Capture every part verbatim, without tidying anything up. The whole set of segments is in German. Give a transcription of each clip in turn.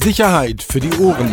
Sicherheit für die Ohren.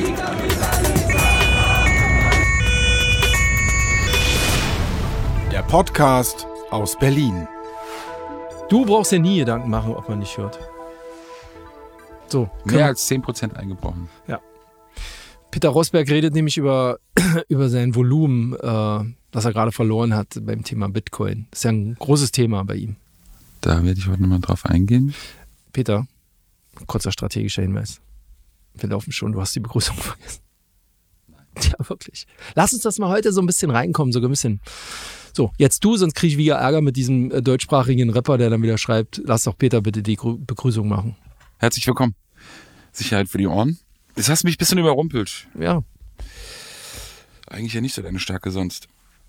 Der Podcast aus Berlin. Du brauchst ja nie Gedanken machen, ob man nicht hört. So. Mehr als zehn Prozent eingebrochen. Ja. Peter Rosberg redet nämlich über, über sein Volumen, äh, das er gerade verloren hat beim Thema Bitcoin. Das ist ja ein großes Thema bei ihm. Da werde ich heute nochmal drauf eingehen. Peter, kurzer strategischer Hinweis. Wir laufen schon, du hast die Begrüßung vergessen. Ja, wirklich. Lass uns das mal heute so ein bisschen reinkommen, sogar ein bisschen. So, jetzt du, sonst kriege ich wieder Ärger mit diesem äh, deutschsprachigen Rapper, der dann wieder schreibt, lass doch Peter bitte die Grü- Begrüßung machen. Herzlich willkommen. Sicherheit für die Ohren. Jetzt hast du mich ein bisschen überrumpelt. Ja. Eigentlich ja nicht so deine Stärke sonst.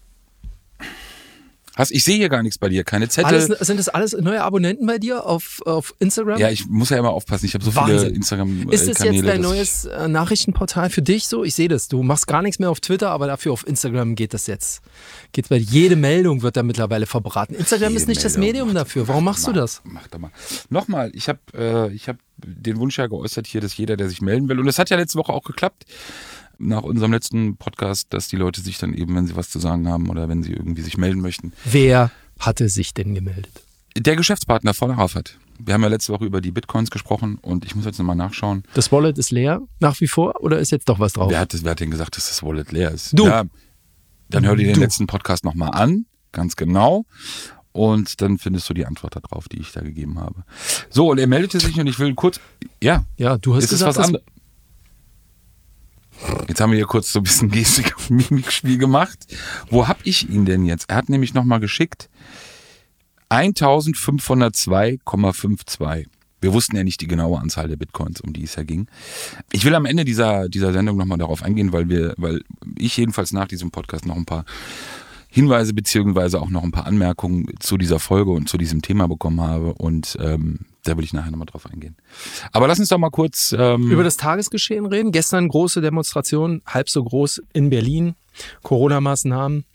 Hast, ich sehe hier gar nichts bei dir, keine Zettel. Alles, sind das alles neue Abonnenten bei dir auf, auf Instagram? Ja, ich muss ja immer aufpassen. Ich habe so Wahnsinn. viele Instagram-Kanäle. Ist das jetzt dein dass neues äh, Nachrichtenportal für dich so? Ich sehe das. Du machst gar nichts mehr auf Twitter, aber dafür auf Instagram geht das jetzt. Geht bei jede Meldung wird da mittlerweile verbraten. Instagram Jede ist nicht das Meldung. Medium Mach- dafür. Warum machst mach, du das? Mach doch mal. Nochmal, ich habe äh, ich hab den Wunsch ja geäußert hier, dass jeder, der sich melden will, und das hat ja letzte Woche auch geklappt, nach unserem letzten Podcast, dass die Leute sich dann eben, wenn sie was zu sagen haben oder wenn sie irgendwie sich melden möchten. Wer hatte sich denn gemeldet? Der Geschäftspartner von Arafat. Wir haben ja letzte Woche über die Bitcoins gesprochen und ich muss jetzt nochmal nachschauen. Das Wallet ist leer nach wie vor oder ist jetzt doch was drauf? Wer hat, das, wer hat denn gesagt, dass das Wallet leer ist? Du. Ja, dann hör dir den Du. letzten Podcast nochmal an, ganz genau. Und dann findest du die Antwort darauf, die ich da gegeben habe. So, und er meldete sich und ich will kurz, ja, Ja, du hast ist es gesagt, was das- anderes. Jetzt haben wir hier kurz so ein bisschen Gestik- und Mimikspiel gemacht. Wo hab ich ihn denn jetzt? Er hat nämlich nochmal geschickt eintausendfünfhundertzwei Komma zweiundfünfzig. Wir wussten ja nicht die genaue Anzahl der Bitcoins, um die es ja ging. Ich will am Ende dieser, dieser Sendung nochmal darauf eingehen, weil wir, weil ich jedenfalls nach diesem Podcast noch ein paar Hinweise beziehungsweise auch noch ein paar Anmerkungen zu dieser Folge und zu diesem Thema bekommen habe. Und ähm, da will ich nachher nochmal drauf eingehen. Aber lass uns doch mal kurz ähm, über das Tagesgeschehen reden. Gestern große Demonstration, halb so groß in Berlin. Corona-Maßnahmen.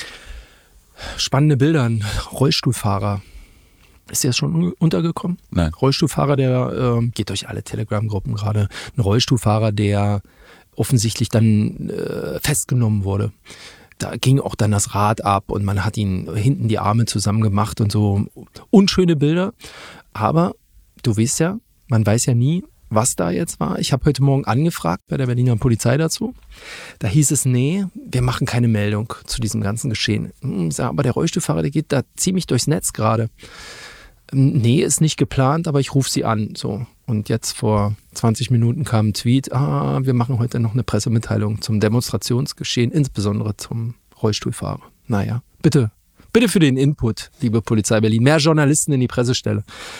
Spannende Bilder. Ein Rollstuhlfahrer. Ist dir das schon untergekommen? Nein. Rollstuhlfahrer, der äh, geht durch alle Telegram-Gruppen gerade. Ein Rollstuhlfahrer, der offensichtlich dann äh, festgenommen wurde. Da ging auch dann das Rad ab und man hat ihn hinten die Arme zusammen gemacht und so. Unschöne Bilder. Aber du weißt ja, man weiß ja nie, was da jetzt war. Ich habe heute Morgen angefragt bei der Berliner Polizei dazu. Da hieß es, nee, wir machen keine Meldung zu diesem ganzen Geschehen. Hm, sag, aber der Rollstuhlfahrer, der geht da ziemlich durchs Netz gerade. Nee, ist nicht geplant, aber ich rufe sie an. So. Und jetzt vor zwanzig Minuten kam ein Tweet, ah, wir machen heute noch eine Pressemitteilung zum Demonstrationsgeschehen, insbesondere zum Rollstuhlfahrer. Naja, bitte, bitte für den Input, liebe Polizei Berlin. Mehr Journalisten in die Pressestelle.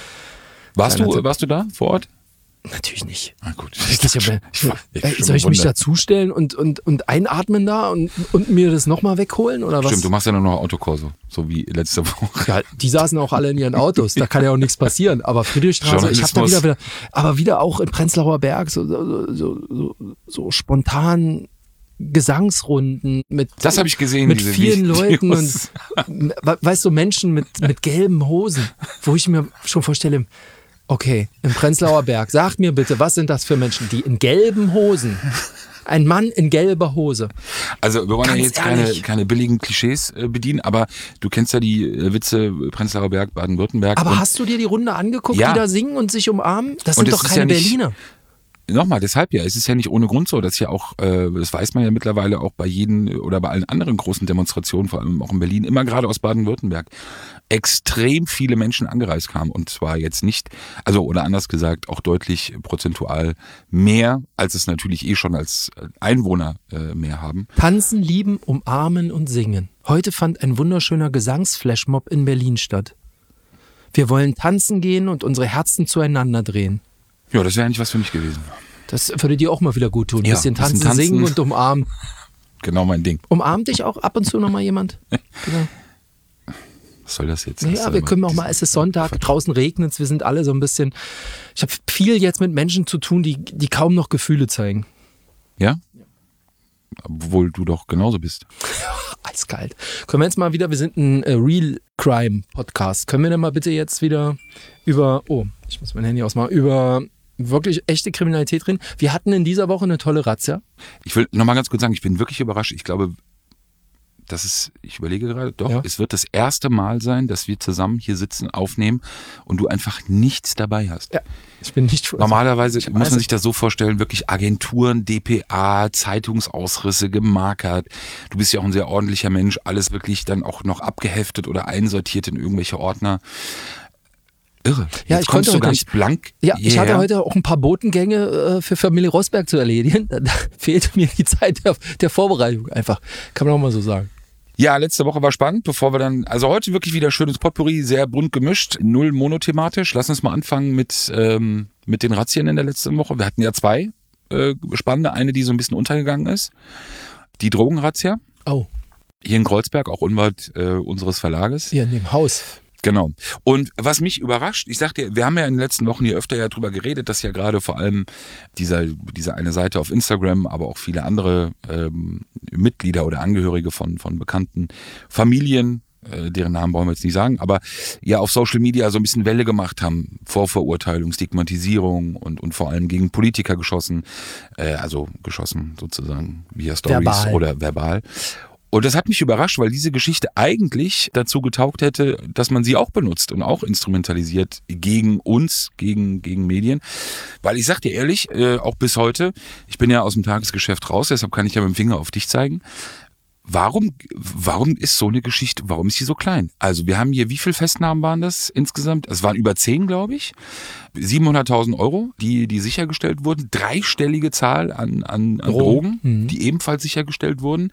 warst Kleiner du, Tipp. warst du da vor Ort? Natürlich nicht. Na gut. Ich dachte, Ich war- ich war äh, schon soll ich mich gewundert. dazustellen und, und, und einatmen da und, und mir das nochmal wegholen oder was? Stimmt, du machst ja nur noch Autokorso, so wie letzte Woche. Ja, die saßen auch alle in ihren Autos, da kann ja auch nichts passieren. Aber Friedrichstraße, ich habe da wieder, wieder, aber wieder auch in Prenzlauer Berg so, so, so, so, so spontan Gesangsrunden mit, Das habe ich gesehen. mit diese vielen Leuten Videos. und we- weißt du, Menschen mit, mit gelben Hosen, wo ich mir schon vorstelle, okay, im Prenzlauer Berg, sag mir bitte, was sind das für Menschen, die in gelben Hosen, ein Mann in gelber Hose. Also wir wollen ja Ganz jetzt keine, ehrlich. keine billigen Klischees äh, bedienen, aber du kennst ja die äh, Witze Prenzlauer Berg, Baden-Württemberg. Aber und hast du dir die Runde angeguckt, Ja. die da singen und sich umarmen? Das Und sind es doch ist keine ja nicht- Berliner. Nochmal, deshalb ja, es ist ja nicht ohne Grund so, dass ja auch, äh, das weiß man ja mittlerweile auch bei jeden oder bei allen anderen großen Demonstrationen, vor allem auch in Berlin, immer gerade aus Baden-Württemberg, extrem viele Menschen angereist kamen. Und zwar jetzt nicht, also oder anders gesagt, auch deutlich prozentual mehr, als es natürlich eh schon als Einwohner äh, mehr haben. Tanzen, lieben, umarmen und singen. Heute fand ein wunderschöner Gesangsflashmob in Berlin statt. Wir wollen tanzen gehen und unsere Herzen zueinander drehen. Ja, das wäre eigentlich was für mich gewesen. Das würde dir auch mal wieder gut tun. Ein Ja, bisschen bisschen tanzen, tanzen. singen und umarmen. Genau mein Ding. Umarmt dich auch ab und zu nochmal jemand? Genau. Was soll das jetzt? Hast Ja, du wir immer können auch mal, diesen- es ist Sonntag, draußen regnet es, wir sind alle so ein bisschen. Ich habe viel jetzt mit Menschen zu tun, die, die kaum noch Gefühle zeigen. Ja? Obwohl du doch genauso bist. Eiskalt. Können wir jetzt mal wieder, wir sind ein äh, Real Crime Podcast. Können wir denn mal bitte jetzt wieder über, oh, ich muss mein Handy ausmachen, über wirklich echte Kriminalität drin. Wir hatten in dieser Woche eine tolle Razzia. Ich will nochmal ganz kurz sagen, ich bin wirklich überrascht. Ich glaube, das ist, ich überlege gerade, doch, ja. Es wird das erste Mal sein, dass wir zusammen hier sitzen, aufnehmen und du einfach nichts dabei hast. Ja, ich bin nicht. Normalerweise muss man sich das so vorstellen, wirklich Agenturen, D P A, Zeitungsausrisse, gemarkert. Du bist ja auch ein sehr ordentlicher Mensch, alles wirklich dann auch noch abgeheftet oder einsortiert in irgendwelche Ordner. Irre. Ja, Jetzt ich kommst konnte du ganz nicht. blank. Ja, hierher. Ich hatte heute auch ein paar Botengänge äh, für Familie Rosberg zu erledigen. Da, da fehlte mir die Zeit der, der Vorbereitung einfach. Kann man auch mal so sagen. Ja, letzte Woche war spannend, bevor wir dann, also heute wirklich wieder schönes Potpourri, sehr bunt gemischt, null monothematisch. Lass uns mal anfangen mit, ähm, mit den Razzien in der letzten Woche. Wir hatten ja zwei äh, spannende, eine, die so ein bisschen untergegangen ist. Die Drogenrazzia. Oh. Hier in Kreuzberg, auch unweit äh, unseres Verlages. Hier in dem Haus. Genau. Und was mich überrascht, ich sagte, wir haben ja in den letzten Wochen hier öfter ja drüber geredet, dass ja gerade vor allem dieser, diese eine Seite auf Instagram, aber auch viele andere ähm, Mitglieder oder Angehörige von, von bekannten Familien, äh, deren Namen brauchen wir jetzt nicht sagen, aber ja auf Social Media so ein bisschen Welle gemacht haben, Vorverurteilung, Stigmatisierung und, und vor allem gegen Politiker geschossen, äh, also geschossen sozusagen via Stories verbal. Oder verbal. Und das hat mich überrascht, weil diese Geschichte eigentlich dazu getaugt hätte, dass man sie auch benutzt und auch instrumentalisiert gegen uns, gegen, gegen Medien. Weil ich sag dir ehrlich, äh, auch bis heute, ich bin ja aus dem Tagesgeschäft raus, deshalb kann ich ja mit dem Finger auf dich zeigen. Warum, warum ist so eine Geschichte, warum ist sie so klein? Also wir haben hier, wie viele Festnahmen waren das insgesamt? Es waren über zehn, glaube ich. siebenhunderttausend Euro, die, die sichergestellt wurden. Dreistellige Zahl an, an, an Drogen, mhm. die ebenfalls sichergestellt wurden.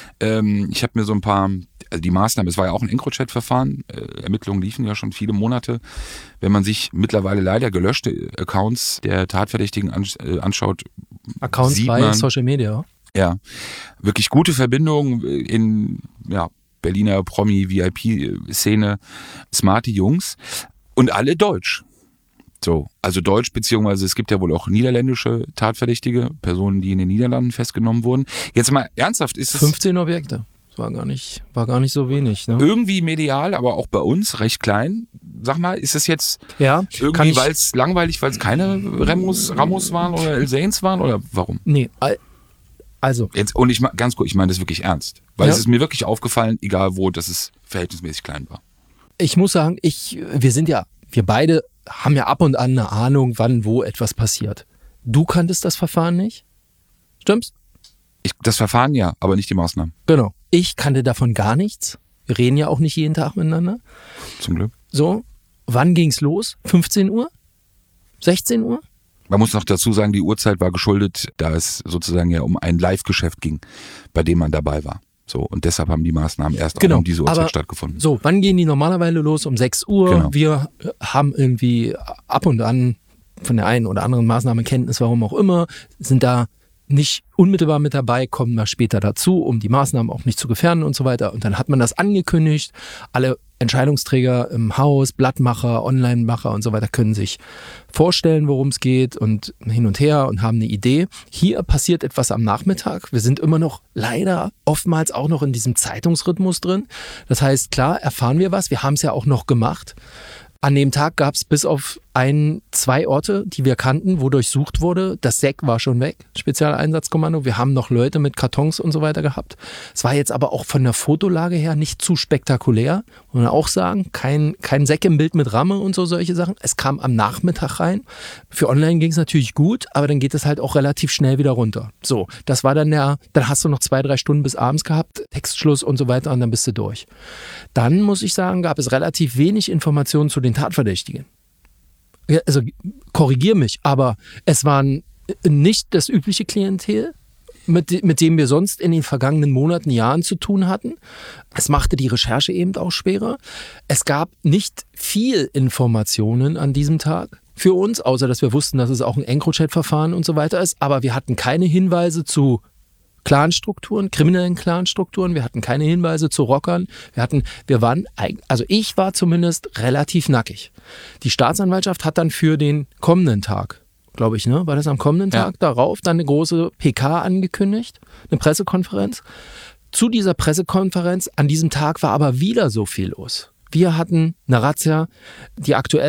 Ähm, ich habe mir so ein paar, also die Maßnahmen, es war ja auch ein EncroChat-Verfahren. Äh, Ermittlungen liefen ja schon viele Monate. Wenn man sich mittlerweile leider gelöschte Accounts der Tatverdächtigen anschaut, Accounts sieht bei man, Social Media. Ja, wirklich gute Verbindungen in ja, Berliner Promi-V I P-Szene, smarte Jungs und alle deutsch. So, also deutsch, beziehungsweise es gibt ja wohl auch niederländische Tatverdächtige, Personen, die in den Niederlanden festgenommen wurden. Jetzt mal ernsthaft, ist es... fünfzehn Objekte, das war gar nicht, war gar nicht so wenig. Ne? Irgendwie medial, aber auch bei uns recht klein. Sag mal, ist es jetzt ja, irgendwie, weil es langweilig, weil es keine Ramos, Ramos waren oder El Zains waren oder warum? Nee, also. Jetzt, und ich ganz kurz, ich meine das wirklich ernst. Weil ja. es ist mir wirklich aufgefallen, egal wo, dass es verhältnismäßig klein war. Ich muss sagen, ich, wir sind ja, wir beide haben ja ab und an eine Ahnung, wann, wo etwas passiert. Du kanntest das Verfahren nicht? Stimmt's? Ich, das Verfahren ja, aber nicht die Maßnahmen. Genau. Ich kannte davon gar nichts. Wir reden ja auch nicht jeden Tag miteinander. Zum Glück. So, wann ging's los? fünfzehn Uhr? sechzehn Uhr? Man muss noch dazu sagen, die Uhrzeit war geschuldet, da es sozusagen ja um ein Live-Geschäft ging, bei dem man dabei war. So, und deshalb haben die Maßnahmen erst genau, auch um diese Uhrzeit aber stattgefunden. So, wann gehen die normalerweise los? Um sechs Uhr. Genau. Wir haben irgendwie ab und an von der einen oder anderen Maßnahme Kenntnis, warum auch immer, sind da nicht unmittelbar mit dabei, kommen wir später dazu, um die Maßnahmen auch nicht zu gefährden und so weiter. Und dann hat man das angekündigt. Alle Entscheidungsträger im Haus, Blattmacher, Online-Macher und so weiter können sich vorstellen, worum es geht und hin und her und haben eine Idee. Hier passiert etwas am Nachmittag. Wir sind immer noch leider oftmals auch noch in diesem Zeitungsrhythmus drin. Das heißt, klar, erfahren wir was. Wir haben es ja auch noch gemacht. An dem Tag gab es bis auf ein, zwei Orte, die wir kannten, wo durchsucht wurde. Das S E C war schon weg, Spezialeinsatzkommando. Wir haben noch Leute mit Kartons und so weiter gehabt. Es war jetzt aber auch von der Fotolage her nicht zu spektakulär. Muss man auch sagen, kein, kein S E C im Bild mit Ramme und so solche Sachen. Es kam am Nachmittag rein. Für online ging es natürlich gut, aber dann geht es halt auch relativ schnell wieder runter. So, das war dann der, dann hast du noch zwei, drei Stunden bis abends gehabt, Textschluss und so weiter und dann bist du durch. Dann muss ich sagen, gab es relativ wenig Informationen zu den Tatverdächtigen. Ja, also korrigier mich, aber es waren nicht das übliche Klientel, mit, mit dem wir sonst in den vergangenen Monaten, Jahren zu tun hatten. Es machte die Recherche eben auch schwerer. Es gab nicht viel Informationen an diesem Tag für uns, außer dass wir wussten, dass es auch ein EncroChat-Verfahren und so weiter ist, aber wir hatten keine Hinweise zu Clanstrukturen, kriminellen Clanstrukturen. Wir hatten keine Hinweise zu Rockern. Wir hatten, wir waren, also ich war zumindest relativ nackig. Die Staatsanwaltschaft hat dann für den kommenden Tag, glaube ich, ne, war das am kommenden Tag, ja. darauf dann eine große P K angekündigt, eine Pressekonferenz. Zu dieser Pressekonferenz an diesem Tag war aber wieder so viel los. Wir hatten eine Razzia, die aktuelle,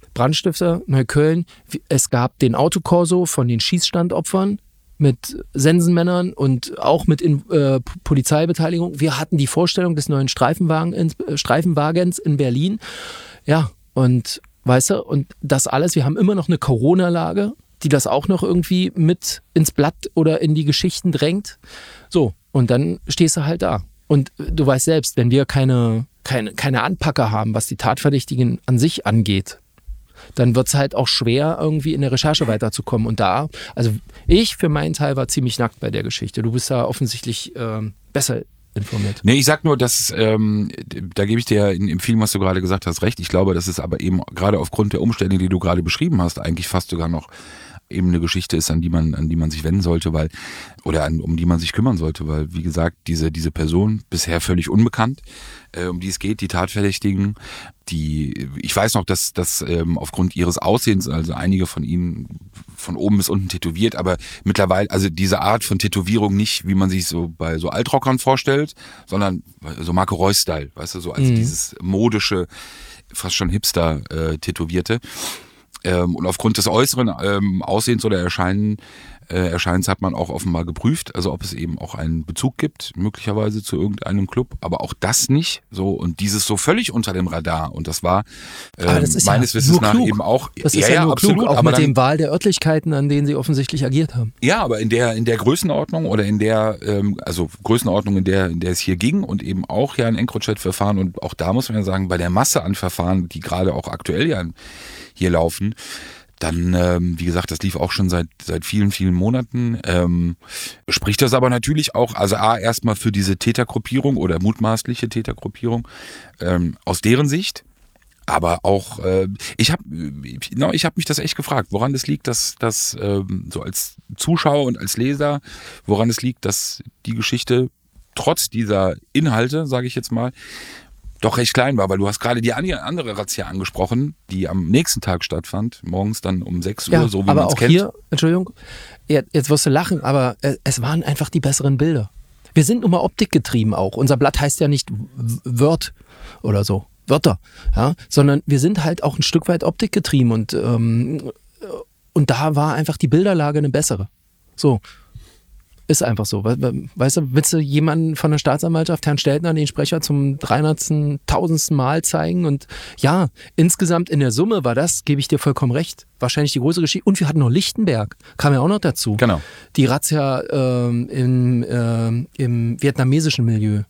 Brandstifter, Neukölln. Es gab den Autokorso von den Schießstandopfern mit Sensenmännern und auch mit in, äh, Polizeibeteiligung. Wir hatten die Vorstellung des neuen Streifenwagen in, äh, Streifenwagens in Berlin. Ja, und weißt du, und das alles, wir haben immer noch eine Corona-Lage, die das auch noch irgendwie mit ins Blatt oder in die Geschichten drängt. So, und dann stehst du halt da. Und du weißt selbst, wenn wir keine, keine, keine Anpacker haben, was die Tatverdächtigen an sich angeht, dann wird es halt auch schwer, irgendwie in der Recherche weiterzukommen. Und da, also ich für meinen Teil war ziemlich nackt bei der Geschichte. Du bist da offensichtlich ähm, besser informiert. Nee, ich sag nur, dass, ähm, da gebe ich dir ja in, in vielem, was du gerade gesagt hast, recht. Ich glaube, dass es aber eben gerade aufgrund der Umstände, die du gerade beschrieben hast, eigentlich fast sogar noch eben eine Geschichte ist, an die man, an die man sich wenden sollte, weil, oder an, um die man sich kümmern sollte, weil, wie gesagt, diese, diese Person, bisher völlig unbekannt, äh, um die es geht, die Tatverdächtigen, die, ich weiß noch, dass, dass ähm, aufgrund ihres Aussehens, also einige von ihnen von oben bis unten tätowiert, aber mittlerweile, also diese Art von Tätowierung nicht, wie man sich so bei so Altrockern vorstellt, sondern so Marco Reus-Style, weißt du, so als mhm. dieses modische, fast schon Hipster äh, Tätowierte. Ähm, und aufgrund des äußeren ähm, Aussehens oder Erscheinen, äh, Erscheinens hat man auch offenbar geprüft, also ob es eben auch einen Bezug gibt, möglicherweise zu irgendeinem Club, aber auch das nicht. So, und dieses so völlig unter dem Radar. Und das war ähm, das meines ja Wissens nach klug. eben auch. Das ist ja, ja nur absolut, klug, auch aber mit dann, dem Wahl der Örtlichkeiten, an denen sie offensichtlich agiert haben. Ja, aber in der in der Größenordnung oder in der, ähm, also Größenordnung, in der, in der es hier ging und eben auch ja ein EncroChat-Verfahren, und auch da muss man ja sagen, bei der Masse an Verfahren, die gerade auch aktuell ja hier laufen, dann, ähm, wie gesagt, das lief auch schon seit seit vielen, vielen Monaten. Ähm, spricht das aber natürlich auch, also A, erstmal für diese Tätergruppierung oder mutmaßliche Tätergruppierung ähm, aus deren Sicht, aber auch, äh, ich habe no, ich hab mich das echt gefragt, woran es liegt, dass, dass ähm, so als Zuschauer und als Leser, woran es liegt, dass die Geschichte trotz dieser Inhalte, sage ich jetzt mal, doch recht klein war, weil du hast gerade die andere Razzia angesprochen, die am nächsten Tag stattfand, morgens dann um sechs Uhr, ja, so wie man es kennt. Aber auch hier, Entschuldigung, jetzt wirst du lachen, aber es waren einfach die besseren Bilder. Wir sind nun mal optikgetrieben auch. Unser Blatt heißt ja nicht Word oder so, Wörter, ja, sondern wir sind halt auch ein Stück weit optikgetrieben und, ähm, und da war einfach die Bilderlage eine bessere. So. Ist einfach so. Weißt du, willst du jemanden von der Staatsanwaltschaft, Herrn Steltner, den Sprecher zum dreihundertsten, tausendsten Mal zeigen? Und ja, insgesamt in der Summe war das, gebe ich dir vollkommen recht, wahrscheinlich die größere Geschichte. Und wir hatten noch Lichtenberg, kam ja auch noch dazu. Genau. Die Razzia ähm, im, ähm, im vietnamesischen Milieu.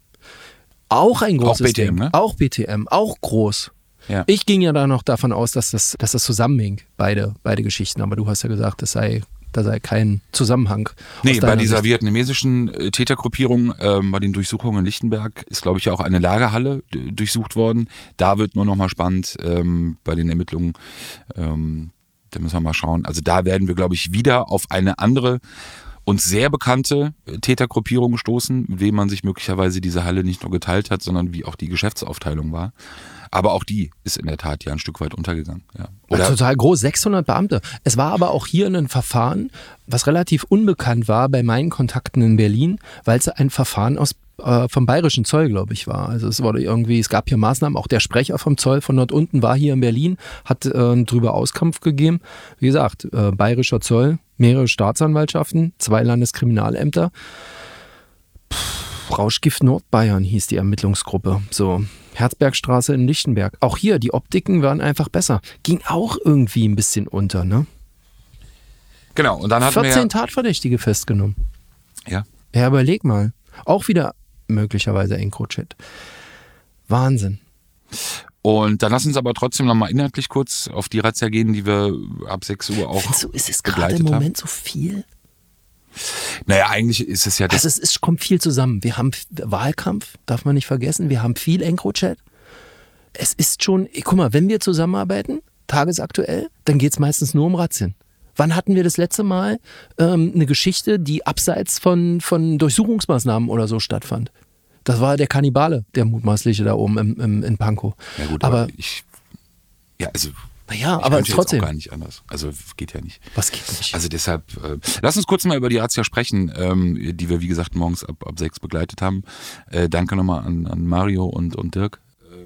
Auch ein großes Auch B T M, Ding. Ne? Auch B T M, auch groß. Ja. Ich ging ja da noch davon aus, dass das, dass das zusammenhing, beide, beide Geschichten. Aber du hast ja gesagt, das sei... Da sei kein Zusammenhang. Nee, bei dieser Sicht. vietnamesischen äh, Tätergruppierung, äh, bei den Durchsuchungen in Lichtenberg, ist, glaube ich, ja auch eine Lagerhalle d- durchsucht worden. Da wird nur noch mal spannend ähm, bei den Ermittlungen. Ähm, da müssen wir mal schauen. Also da werden wir, glaube ich, wieder auf eine andere und sehr bekannte Tätergruppierung stoßen, mit wem man sich möglicherweise diese Halle nicht nur geteilt hat, sondern wie auch die Geschäftsaufteilung war. Aber auch die ist in der Tat ja ein Stück weit untergegangen. Ja. Oder ja, total groß, sechshundert Beamte. Es war aber auch hier ein Verfahren, was relativ unbekannt war bei meinen Kontakten in Berlin, weil es ein Verfahren aus, äh, vom Bayerischen Zoll, glaube ich, war. Also es wurde irgendwie, es gab hier Maßnahmen, auch der Sprecher vom Zoll von dort unten war hier in Berlin, hat äh, drüber Auskampf gegeben. Wie gesagt, äh, Bayerischer Zoll, mehrere Staatsanwaltschaften, zwei Landeskriminalämter. Pff, Rauschgift Nordbayern hieß die Ermittlungsgruppe. So. Herzbergstraße in Lichtenberg. Auch hier, die Optiken waren einfach besser. Ging auch irgendwie ein bisschen unter, ne? Genau, und dann hatten wir vierzehn Tatverdächtige festgenommen. Ja. Ja, überleg mal. Auch wieder möglicherweise EncroChat. Wahnsinn. Und dann lass uns aber trotzdem nochmal inhaltlich kurz auf die Razzia gehen, die wir ab sechs Uhr auch Findest du, ist es gerade im Moment haben. So viel? Naja, eigentlich ist es ja... Das also es ist, kommt viel zusammen. Wir haben Wahlkampf, darf man nicht vergessen. Wir haben viel EncroChat. Es ist schon... Guck mal, wenn wir zusammenarbeiten, tagesaktuell, dann geht es meistens nur um Razzien. Wann hatten wir das letzte Mal ähm, eine Geschichte, die abseits von, von Durchsuchungsmaßnahmen oder so stattfand? Das war der Kannibale, der mutmaßliche da oben im, im, in Pankow. Ja gut, aber, aber ich... Ja, also... Naja, ich aber trotzdem. Jetzt auch gar nicht anders. Also geht ja nicht. Was geht nicht? Also deshalb, äh, lass uns kurz mal über die Razzia sprechen, ähm, die wir wie gesagt morgens ab, ab sechs begleitet haben. Äh, danke nochmal an, an Mario und, und Dirk.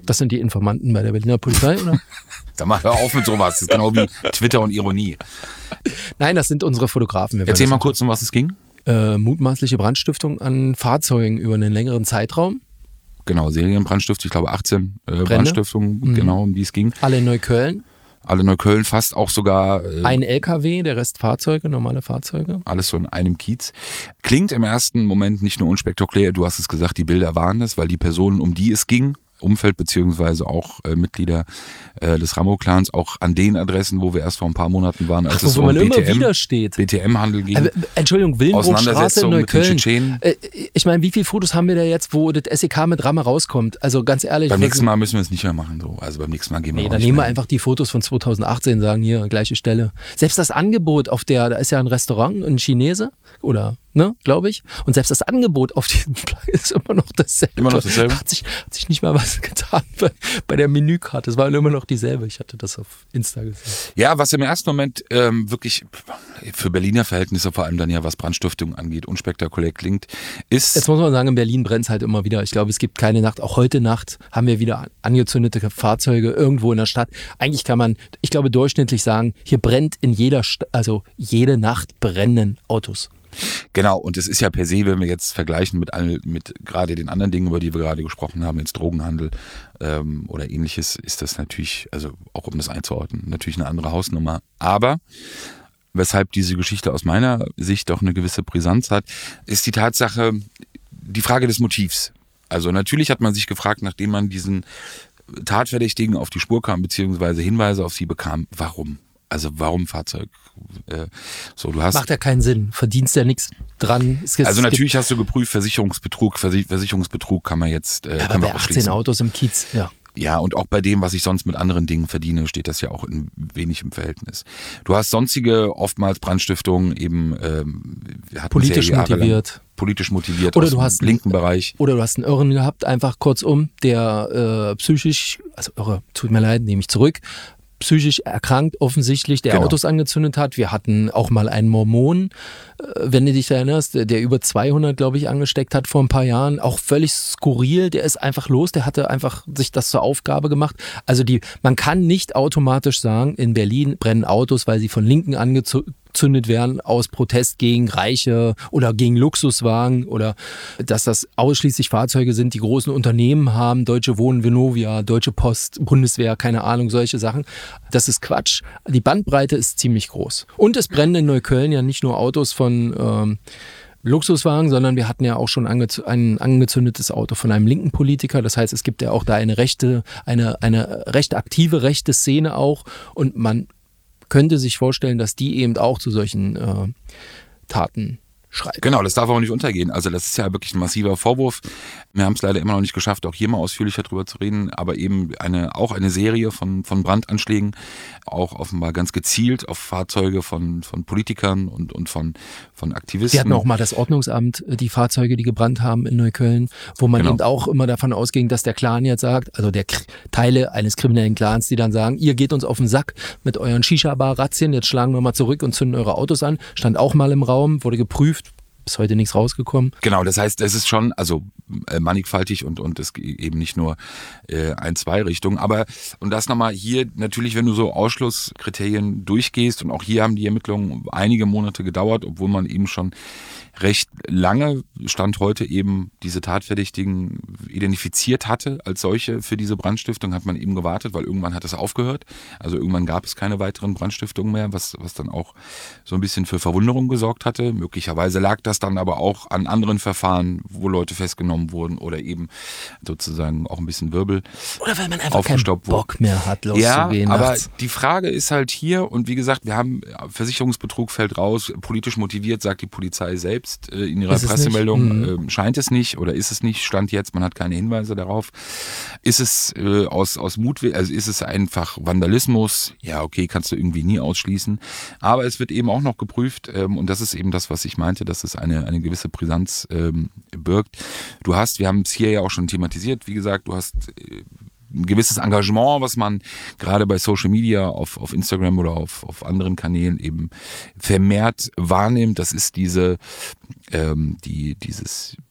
Das sind die Informanten bei der Berliner Polizei, oder? Sag mal, hör auf mit sowas. Das ist genau wie Twitter und Ironie. Nein, das sind unsere Fotografen. Wir Erzähl mal kurz, um was es ging. Äh, mutmaßliche Brandstiftung an Fahrzeugen über einen längeren Zeitraum. Genau, Serienbrandstiftung, ich glaube achtzehn äh, Brandstiftungen, mhm. genau, um die es ging. Alle in Neukölln. Alle in Neukölln, fast auch sogar... Äh, ein L K W, der Rest Fahrzeuge, normale Fahrzeuge. Alles so in einem Kiez. Klingt im ersten Moment nicht nur unspektakulär, du hast es gesagt, die Bilder waren es, weil die Personen, um die es ging, Umfeld beziehungsweise auch äh, Mitglieder äh, des Ramo-Clans, auch an den Adressen, wo wir erst vor ein paar Monaten waren, als Ach, es wo um man B T M, immer wieder steht. B T M-Handel ging. Äh, Entschuldigung, Willenbruchstraße in Neukölln. Äh, ich meine, wie viele Fotos haben wir da jetzt, wo das S E K mit Ramme rauskommt? Also ganz ehrlich. Beim nächsten Mal müssen wir es nicht mehr machen. So. Also beim nächsten Mal gehen wir nee, auch dann nicht nehmen mehr wir einfach die Fotos von zweitausendachtzehn, sagen hier, gleiche Stelle. Selbst das Angebot auf der, da ist ja ein Restaurant, ein Chinese, oder, ne, glaube ich. Und selbst das Angebot auf diesem Plan ist immer noch dasselbe. Immer noch dasselbe? Hat sich, hat sich nicht mal was getan bei, bei der Menükarte. Es war immer noch dieselbe. Ich hatte das auf Insta gesehen. Ja, was im ersten Moment ähm, wirklich für Berliner Verhältnisse, vor allem dann ja, was Brandstiftung angeht, unspektakulär klingt, ist... Jetzt muss man sagen, in Berlin brennt es halt immer wieder. Ich glaube, es gibt keine Nacht. Auch heute Nacht haben wir wieder angezündete Fahrzeuge irgendwo in der Stadt. Eigentlich kann man, ich glaube, durchschnittlich sagen, hier brennt in jeder, St- also jede Nacht brennen Autos. Genau, und es ist ja per se, wenn wir jetzt vergleichen mit, all, mit gerade den anderen Dingen, über die wir gerade gesprochen haben, jetzt Drogenhandel ähm, oder ähnliches, ist das natürlich, also auch um das einzuordnen, natürlich eine andere Hausnummer. Aber weshalb diese Geschichte aus meiner Sicht doch eine gewisse Brisanz hat, ist die Tatsache, die Frage des Motivs. Also natürlich hat man sich gefragt, nachdem man diesen Tatverdächtigen auf die Spur kam, beziehungsweise Hinweise auf sie bekam, warum? Also warum Fahrzeug? Äh, so, du hast Macht ja keinen Sinn, verdienst ja nichts dran. Es, also natürlich hast du geprüft, Versicherungsbetrug, Versicherungsbetrug kann man jetzt äh, ja, kann aber man bei achtzehn ausschließen. Autos im Kiez, ja. Ja, und auch bei dem, was ich sonst mit anderen Dingen verdiene, steht das ja auch in wenig im Verhältnis. Du hast sonstige, oftmals Brandstiftungen eben ähm, politisch ja motiviert. Politisch motiviert oder aus du hast dem linken Bereich. Oder du hast einen Irren gehabt, einfach kurzum, der äh, psychisch, also irre, tut mir leid, nehme ich zurück, psychisch erkrankt offensichtlich, der genau. Autos angezündet hat. Wir hatten auch mal einen Mormon, wenn du dich erinnerst, der über zweihundert, glaube ich, angesteckt hat vor ein paar Jahren. Auch völlig skurril, der ist einfach los, der hatte einfach sich das zur Aufgabe gemacht. Also die, man kann nicht automatisch sagen, in Berlin brennen Autos, weil sie von Linken angezündet werden aus Protest gegen Reiche oder gegen Luxuswagen oder dass das ausschließlich Fahrzeuge sind, die großen Unternehmen haben, Deutsche Wohnen, Vonovia, Deutsche Post, Bundeswehr, keine Ahnung, solche Sachen. Das ist Quatsch. Die Bandbreite ist ziemlich groß. Und es brennen in Neukölln ja nicht nur Autos von ähm, Luxuswagen, sondern wir hatten ja auch schon angez- ein angezündetes Auto von einem linken Politiker. Das heißt, es gibt ja auch da eine rechte, eine, eine recht aktive rechte Szene auch und man könnte sich vorstellen, dass die eben auch zu solchen äh, Taten schreibt. Genau, das darf auch nicht untergehen. Also das ist ja wirklich ein massiver Vorwurf. Wir haben es leider immer noch nicht geschafft, auch hier mal ausführlicher drüber zu reden, aber eben eine, auch eine Serie von, von Brandanschlägen, auch offenbar ganz gezielt auf Fahrzeuge von, von Politikern und, und von, von Aktivisten. Wir hatten auch mal das Ordnungsamt, die Fahrzeuge, die gebrannt haben in Neukölln, wo man genau. eben auch immer davon ausging, dass der Clan jetzt sagt, also der K- Teile eines kriminellen Clans, die dann sagen, ihr geht uns auf den Sack mit euren Shisha-Bar-Razzien, jetzt schlagen wir mal zurück und zünden eure Autos an. Stand auch mal im Raum, wurde geprüft. Bis heute nichts rausgekommen. Genau, das heißt, es ist schon also äh, mannigfaltig und und es eben nicht nur äh, ein, zwei Richtungen. Aber und das nochmal hier natürlich, wenn du so Ausschlusskriterien durchgehst und auch hier haben die Ermittlungen einige Monate gedauert, obwohl man eben schon recht lange, Stand heute eben diese Tatverdächtigen identifiziert hatte als solche für diese Brandstiftung, hat man eben gewartet, weil irgendwann hat es aufgehört. Also irgendwann gab es keine weiteren Brandstiftungen mehr, was, was dann auch so ein bisschen für Verwunderung gesorgt hatte. Möglicherweise lag das dann aber auch an anderen Verfahren, wo Leute festgenommen wurden oder eben sozusagen auch ein bisschen Wirbel Oder weil man einfach keinen Bock mehr hat, loszugehen. Ja, aber nachts. die Frage ist halt hier, und wie gesagt, wir haben Versicherungsbetrug fällt raus, politisch motiviert, sagt die Polizei selbst in ihrer Pressemeldung, mhm. äh, scheint es nicht oder ist es nicht, Stand jetzt, man hat keine Hinweise darauf. Ist es äh, aus, aus Mut, also ist es einfach Vandalismus? Ja, okay, kannst du irgendwie nie ausschließen. Aber es wird eben auch noch geprüft, ähm, und das ist eben das, was ich meinte, dass es eine, eine gewisse Brisanz ähm, birgt. Du hast, wir haben es hier ja auch schon thematisiert, wie gesagt, du hast äh, ein gewisses Engagement, was man gerade bei Social Media auf, auf Instagram oder auf, auf anderen Kanälen eben vermehrt wahrnimmt. Das ist diese, ähm, die, dieses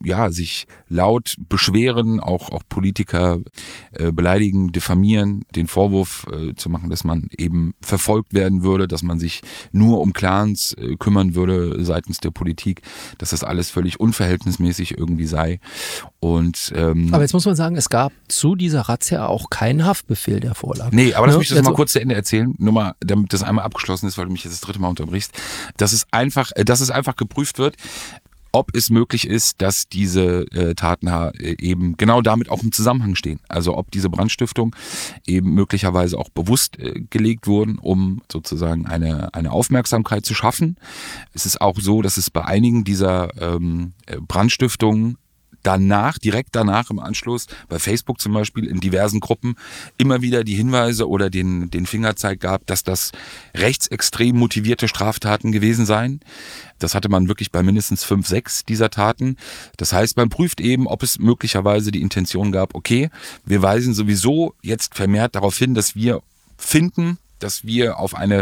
ja, sich laut beschweren, auch, auch Politiker äh, beleidigen, diffamieren, den Vorwurf äh, zu machen, dass man eben verfolgt werden würde, dass man sich nur um Clans äh, kümmern würde seitens der Politik, dass das alles völlig unverhältnismäßig irgendwie sei. Und ähm, aber jetzt muss man sagen, es gab zu dieser Razzia auch keinen Haftbefehl, der vorlag. Nee, aber lass ja, mich das also, mal kurz zu Ende erzählen, nur mal, damit das einmal abgeschlossen ist, weil du mich jetzt das dritte Mal unterbrichst, dass es einfach, dass es einfach geprüft wird, ob es möglich ist, dass diese äh, Taten äh, eben genau damit auch im Zusammenhang stehen. Also ob diese Brandstiftung eben möglicherweise auch bewusst äh, gelegt wurden, um sozusagen eine, eine Aufmerksamkeit zu schaffen. Es ist auch so, dass es bei einigen dieser ähm, Brandstiftungen danach, direkt danach im Anschluss, bei Facebook zum Beispiel, in diversen Gruppen, immer wieder die Hinweise oder den, den Fingerzeig gab, dass das rechtsextrem motivierte Straftaten gewesen seien. Das hatte man wirklich bei mindestens fünf, sechs dieser Taten. Das heißt, man prüft eben, ob es möglicherweise die Intention gab, okay, wir weisen sowieso jetzt vermehrt darauf hin, dass wir finden, dass wir auf eine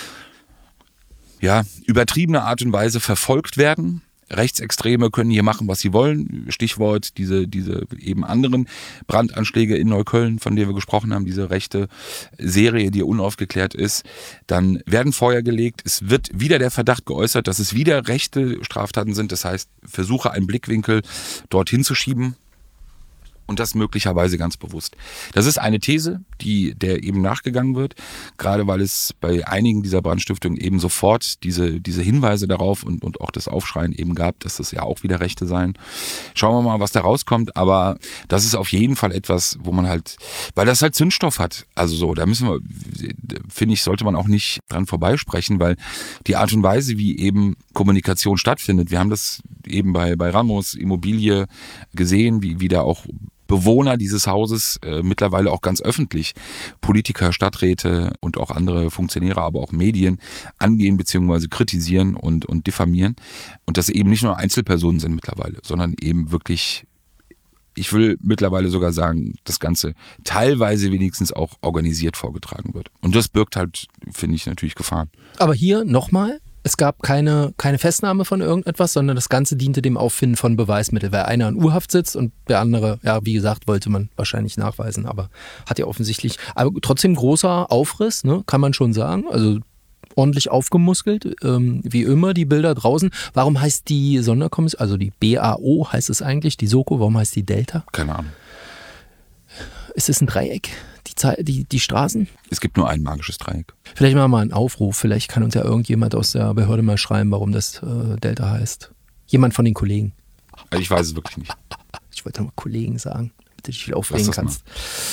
ja, übertriebene Art und Weise verfolgt werden. Rechtsextreme können hier machen, was sie wollen. Stichwort diese, diese eben anderen Brandanschläge in Neukölln, von denen wir gesprochen haben, diese rechte Serie, die unaufgeklärt ist. Dann werden Feuer gelegt. Es wird wieder der Verdacht geäußert, dass es wieder rechte Straftaten sind. Das heißt, versuche einen Blickwinkel dorthin zu schieben. Und das möglicherweise ganz bewusst. Das ist eine These, die der eben nachgegangen wird, gerade weil es bei einigen dieser Brandstiftungen eben sofort diese, diese Hinweise darauf und, und auch das Aufschreien eben gab, dass das ja auch wieder Rechte seien. Schauen wir mal, was da rauskommt, aber das ist auf jeden Fall etwas, wo man halt, weil das halt Zündstoff hat, also so, da müssen wir, finde ich, sollte man auch nicht dran vorbeisprechen, weil die Art und Weise, wie eben Kommunikation stattfindet, wir haben das eben bei, bei Ramos Immobilie gesehen, wie, wie da auch Bewohner dieses Hauses, äh, mittlerweile auch ganz öffentlich, Politiker, Stadträte und auch andere Funktionäre, aber auch Medien angehen bzw. kritisieren und, und diffamieren. Und das eben nicht nur Einzelpersonen sind mittlerweile, sondern eben wirklich, ich will mittlerweile sogar sagen, das Ganze teilweise wenigstens auch organisiert vorgetragen wird. Und das birgt halt, finde ich, natürlich Gefahren. Aber hier nochmal, es gab keine, keine Festnahme von irgendetwas, sondern das Ganze diente dem Auffinden von Beweismitteln, weil einer in U-Haft sitzt und der andere, ja, wie gesagt, wollte man wahrscheinlich nachweisen, aber hat ja offensichtlich, aber trotzdem großer Aufriss, ne, kann man schon sagen, also ordentlich aufgemuskelt, ähm, wie immer die Bilder draußen. Warum heißt die Sonderkommission, also die B A O heißt es eigentlich, die Soko, warum heißt die Delta? Keine Ahnung. Ist es ein Dreieck, die, Ze- die, die Straßen? Es gibt nur ein magisches Dreieck. Vielleicht machen wir mal einen Aufruf, vielleicht kann uns ja irgendjemand aus der Behörde mal schreiben, warum das äh, Delta heißt. Jemand von den Kollegen. Ich weiß es wirklich nicht. Ich wollte mal Kollegen sagen, damit du dich viel aufregen kannst.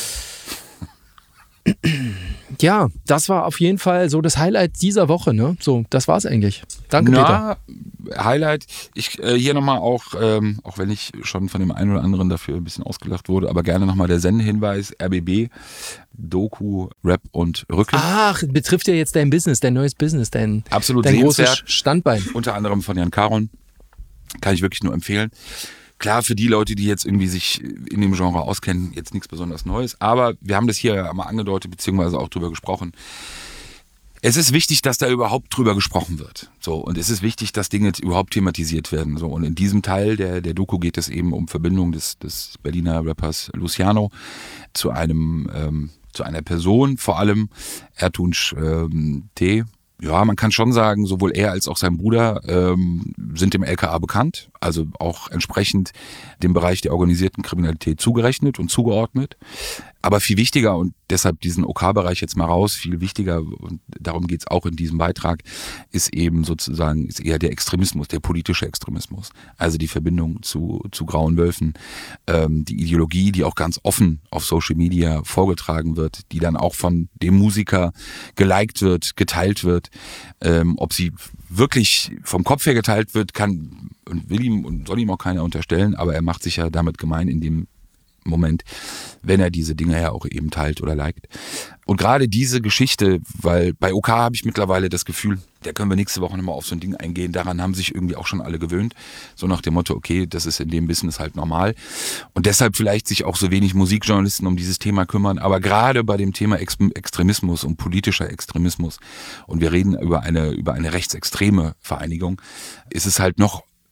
Ja, das war auf jeden Fall so das Highlight dieser Woche, ne? So, das war's eigentlich. Danke, Na, Peter. Highlight. Ich äh, hier nochmal auch, ähm, auch wenn ich schon von dem einen oder anderen dafür ein bisschen ausgelacht wurde, aber gerne nochmal der Sendehinweis, R B B, Doku, Rap und Rücken. Ach, betrifft ja jetzt dein Business, dein neues Business, dein, Absolut dein großes sehenswert. Standbein. Unter anderem von Jan Caron. Kann ich wirklich nur empfehlen. Klar, für die Leute, die jetzt irgendwie sich in dem Genre auskennen, jetzt nichts besonders Neues. Aber wir haben das hier ja mal angedeutet, beziehungsweise auch drüber gesprochen. Es ist wichtig, dass da überhaupt drüber gesprochen wird. So, und es ist wichtig, dass Dinge überhaupt thematisiert werden. So, und in diesem Teil der, der Doku geht es eben um Verbindung des, des Berliner Rappers Luciano zu einem, ähm, zu einer Person, vor allem Ertunç ähm, T. Ja, man kann schon sagen, sowohl er als auch sein Bruder ähm, sind dem L K A bekannt, also auch entsprechend dem Bereich der organisierten Kriminalität zugerechnet und zugeordnet. Aber viel wichtiger, und deshalb diesen OK-Bereich jetzt mal raus, viel wichtiger, und darum geht's auch in diesem Beitrag, ist eben sozusagen ist eher der Extremismus, der politische Extremismus. Also die Verbindung zu, zu Grauen Wölfen, ähm, die Ideologie, die auch ganz offen auf Social Media vorgetragen wird, die dann auch von dem Musiker geliked wird, geteilt wird. Ähm, ob sie wirklich vom Kopf her geteilt wird, kann und will ihm und soll ihm auch keiner unterstellen, aber er macht sich ja damit gemein in dem Moment, wenn er diese Dinge ja auch eben teilt oder liked. Und gerade diese Geschichte, weil bei OK habe ich mittlerweile das Gefühl, da können wir nächste Woche nochmal auf so ein Ding eingehen, daran haben sich irgendwie auch schon alle gewöhnt, so nach dem Motto, okay, das ist in dem Business halt normal und deshalb vielleicht sich auch so wenig Musikjournalisten um dieses Thema kümmern, aber gerade bei dem Thema Ex- Extremismus und politischer Extremismus, und wir reden über eine, über eine rechtsextreme Vereinigung, ist es halt noch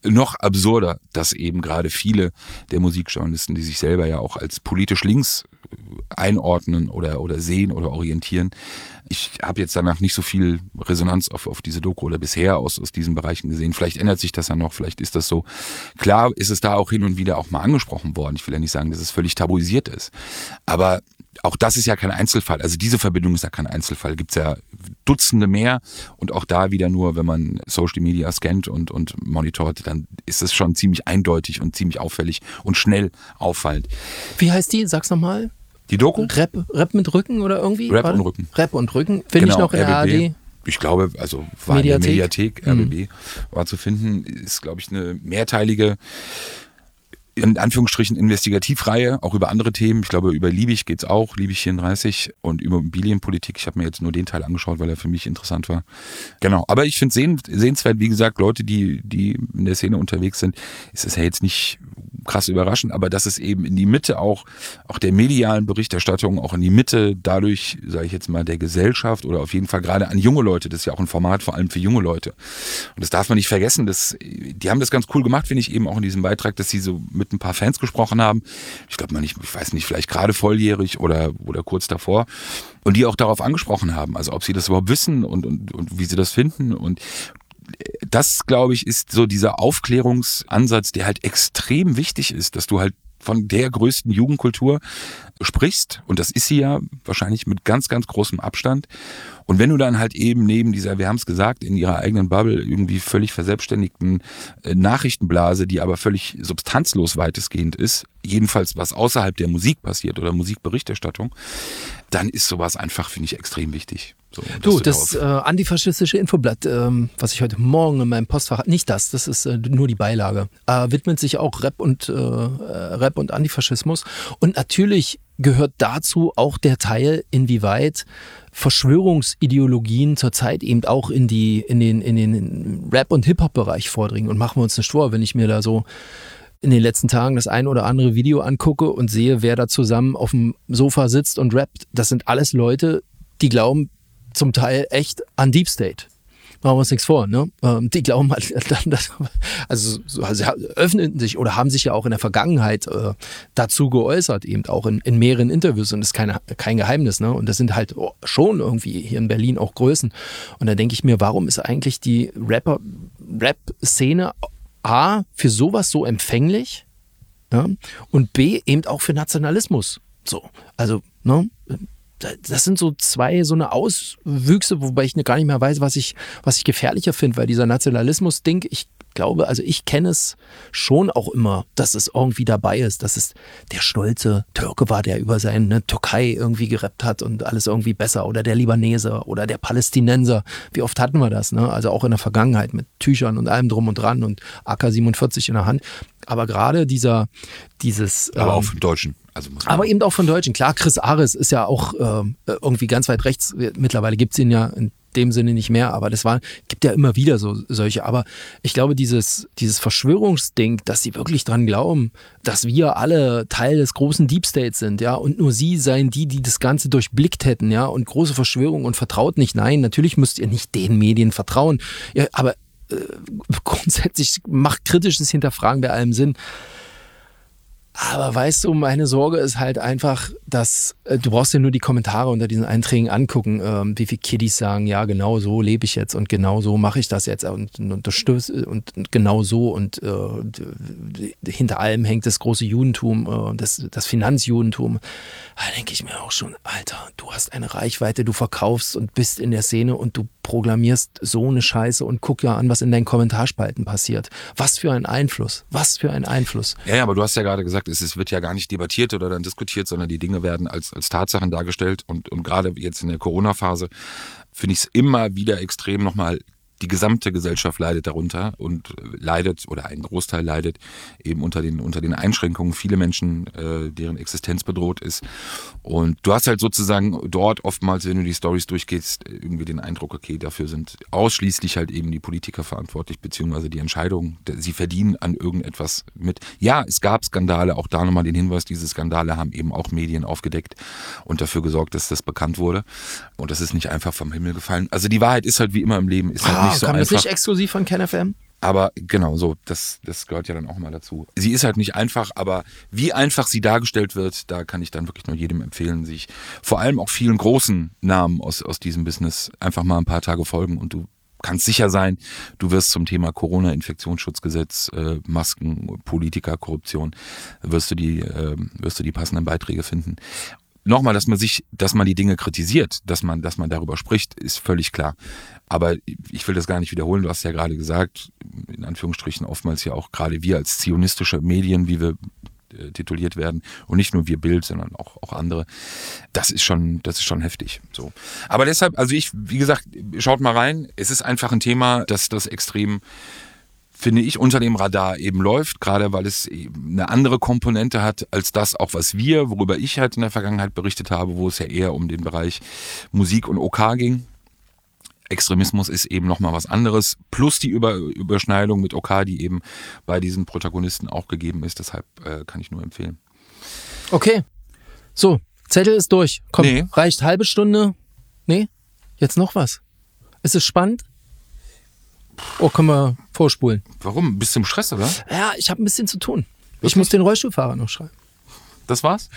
noch absurder, dass eben gerade viele der Musikjournalisten, die sich selber ja auch als politisch links einordnen oder, oder sehen oder orientieren. Ich habe jetzt danach nicht so viel Resonanz auf, auf diese Doku oder bisher aus, aus diesen Bereichen gesehen. Vielleicht ändert sich das ja noch, vielleicht ist das so. Klar ist es da auch hin und wieder auch mal angesprochen worden. Ich will ja nicht sagen, dass es völlig tabuisiert ist. Aber auch das ist ja kein Einzelfall. Also diese Verbindung ist ja kein Einzelfall. Gibt es ja Dutzende mehr. Und auch da wieder nur, wenn man Social Media scannt und, und monitort, dann ist es schon ziemlich eindeutig und ziemlich auffällig und schnell auffallend. Wie heißt die? Sag's nochmal. Die Doku? Rap, Rap mit Rücken oder irgendwie? Rap und Rücken. Rap und Rücken. Finde genau, ich noch in der A R D. Ich glaube, also war Mediathek. in der Mediathek, R B B, mhm. war zu finden. Ist, glaube ich, eine mehrteilige, in Anführungsstrichen, Investigativreihe, auch über andere Themen. Ich glaube, über Liebig geht's auch, Liebig vierunddreißig und über Immobilienpolitik. Ich habe mir jetzt nur den Teil angeschaut, weil er für mich interessant war. Genau, aber ich finde es sehenswert, wie gesagt, Leute, die, die in der Szene unterwegs sind, ist es ja jetzt nicht krass überraschend, aber dass es eben in die Mitte auch, auch der medialen Berichterstattung, auch in die Mitte dadurch, sage ich jetzt mal, der Gesellschaft oder auf jeden Fall gerade an junge Leute, das ist ja auch ein Format vor allem für junge Leute. Und das darf man nicht vergessen, dass, die haben das ganz cool gemacht, finde ich eben auch in diesem Beitrag, dass sie so mit ein paar Fans gesprochen haben. Ich glaube mal nicht, ich weiß nicht, vielleicht gerade volljährig oder, oder kurz davor. Und die auch darauf angesprochen haben, also ob sie das überhaupt wissen und, und, und wie sie das finden. Und das, glaube ich, ist so dieser Aufklärungsansatz, der halt extrem wichtig ist, dass du halt von der größten Jugendkultur sprichst. Und das ist sie ja wahrscheinlich mit ganz, ganz großem Abstand. Und wenn du dann halt eben neben dieser, wir haben es gesagt, in ihrer eigenen Bubble irgendwie völlig verselbstständigten Nachrichtenblase, die aber völlig substanzlos weitestgehend ist, jedenfalls was außerhalb der Musik passiert oder Musikberichterstattung, dann ist sowas einfach, finde ich, extrem wichtig. So, du, das äh, antifaschistische Infoblatt, ähm, was ich heute Morgen in meinem Postfach, nicht das, das ist äh, nur die Beilage, äh, widmet sich auch Rap und, äh, Rap und Antifaschismus. Und natürlich gehört dazu auch der Teil, inwieweit Verschwörungsideologien zurzeit eben auch in, die, in den, in den Rap- und Hip-Hop-Bereich vordringen. Und machen wir uns nicht vor, wenn ich mir da so in den letzten Tagen das ein oder andere Video angucke und sehe, wer da zusammen auf dem Sofa sitzt und rappt. Das sind alles Leute, die glauben zum Teil echt an Deep State. Machen wir uns nichts vor, ne? Die glauben halt, dass, also, also öffnen sich oder haben sich ja auch in der Vergangenheit äh, dazu geäußert, eben auch in, in mehreren Interviews, und das ist keine, kein Geheimnis, ne? Und das sind halt schon irgendwie hier in Berlin auch Größen. Und da denke ich mir, warum ist eigentlich die Rapper, Rap-Szene A für sowas so empfänglich, ja? Und B eben auch für Nationalismus. So, also, ne? Das sind so zwei so eine Auswüchse, wobei ich gar nicht mehr weiß, was ich, was ich gefährlicher finde, weil dieser Nationalismus-Ding, ich glaube, also ich kenne es schon auch immer, dass es irgendwie dabei ist, dass es der stolze Türke war, der über seine Türkei irgendwie gerappt hat und alles irgendwie besser, oder der Libanese oder der Palästinenser. Wie oft hatten wir das, ne? Also auch in der Vergangenheit mit Tüchern und allem drum und dran und A K siebenundvierzig in der Hand. Aber gerade dieser, dieses... Aber ähm, auch für Deutschen. Also muss man aber eben auch von Deutschen. Klar, Chris Ares ist ja auch äh, irgendwie ganz weit rechts. Mittlerweile gibt es ihn ja in dem Sinne nicht mehr, aber das war, gibt ja immer wieder so solche. Aber ich glaube, dieses, dieses Verschwörungsding, dass sie wirklich dran glauben, dass wir alle Teil des großen Deep States sind, ja, und nur sie seien die, die das Ganze durchblickt hätten, ja, und große Verschwörung und vertraut nicht. Nein, natürlich müsst ihr nicht den Medien vertrauen. Ja, aber äh, grundsätzlich macht kritisches Hinterfragen bei allem Sinn. Aber weißt du, meine Sorge ist halt einfach, dass äh, du brauchst dir nur die Kommentare unter diesen Einträgen angucken, ähm, wie viele Kiddies sagen, ja, genau so lebe ich jetzt und genau so mache ich das jetzt und, und unterstütze und, und genau so und äh, hinter allem hängt das große Judentum, äh, das, das Finanzjudentum. Da denke ich mir auch schon, Alter, du hast eine Reichweite, du verkaufst und bist in der Szene und du programmierst so eine Scheiße und guck ja an, was in deinen Kommentarspalten passiert. Was für ein Einfluss, was für ein Einfluss. Ja, ja, aber du hast ja gerade gesagt, es wird ja gar nicht debattiert oder dann diskutiert, sondern die Dinge werden als, als Tatsachen dargestellt. Und, und gerade jetzt in der Corona-Phase finde ich es immer wieder extrem nochmal, die gesamte Gesellschaft leidet darunter und leidet, oder ein Großteil leidet eben unter den, unter den Einschränkungen. Viele Menschen, äh, deren Existenz bedroht ist. Und du hast halt sozusagen dort oftmals, wenn du die Storys durchgehst, irgendwie den Eindruck, okay, dafür sind ausschließlich halt eben die Politiker verantwortlich, beziehungsweise die Entscheidungen. Sie verdienen an irgendetwas mit. Ja, es gab Skandale, auch da nochmal den Hinweis, diese Skandale haben eben auch Medien aufgedeckt und dafür gesorgt, dass das bekannt wurde. Und das ist nicht einfach vom Himmel gefallen. Also die Wahrheit ist halt wie immer im Leben, ist halt ah, nicht so kam einfach. das nicht exklusiv von KenFM? Aber genau so, das, das gehört ja dann auch mal dazu. Sie ist halt nicht einfach, aber wie einfach sie dargestellt wird, da kann ich dann wirklich nur jedem empfehlen, sich vor allem auch vielen großen Namen aus, aus diesem Business einfach mal ein paar Tage folgen und du kannst sicher sein, du wirst zum Thema Corona, Infektionsschutzgesetz, äh, Masken, Politiker, Korruption, wirst du die, äh, wirst du die passenden Beiträge finden. Nochmal, dass man sich, dass man die Dinge kritisiert, dass man, dass man darüber spricht, ist völlig klar. Aber ich will das gar nicht wiederholen. Du hast ja gerade gesagt, in Anführungsstrichen oftmals ja auch gerade wir als zionistische Medien, wie wir äh, tituliert werden, und nicht nur wir Bild, sondern auch, auch andere. Das ist schon, das ist schon heftig. So. Aber deshalb, also ich, wie gesagt, schaut mal rein. Es ist einfach ein Thema, dass das extrem, finde ich, unter dem Radar eben läuft, gerade weil es eben eine andere Komponente hat als das, auch was wir, worüber ich halt in der Vergangenheit berichtet habe, wo es ja eher um den Bereich Musik und OK ging. Extremismus ist eben nochmal was anderes, plus die Über- Überschneidung mit OK, die eben bei diesen Protagonisten auch gegeben ist, deshalb äh, kann ich nur empfehlen. Okay, so, Zettel ist durch. Komm, Nee. reicht halbe Stunde? Nee? Jetzt noch was? Ist es spannend? Oh, können wir vorspulen? Warum? Bist du im Stress, oder? Ja, ich habe ein bisschen zu tun. Ich Wirklich? muss den Rollstuhlfahrer noch schreiben. Das war's?